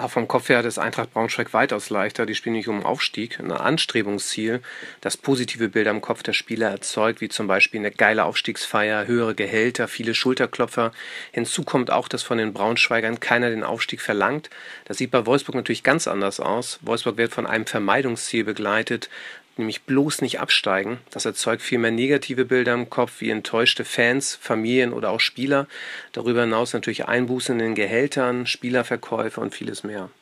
Vom Kopf her hat es Eintracht Braunschweig weitaus leichter. Die spielen nicht um Aufstieg, ein Anstrebungsziel, das positive Bilder im Kopf der Spieler erzeugt, wie zum Beispiel eine geile Aufstiegsfeier, höhere Gehälter, viele Schulterklopfer. Hinzu kommt auch, dass von den Braunschweigern keiner den Aufstieg verlangt. Das sieht bei Wolfsburg natürlich ganz anders aus. Wolfsburg wird von einem Vermeidungsziel begleitet, nämlich bloß nicht absteigen. Das erzeugt viel mehr negative Bilder im Kopf, wie enttäuschte Fans, Familien oder auch Spieler. Darüber hinaus natürlich Einbußen in den Gehältern, Spielerverkäufe und vieles mehr.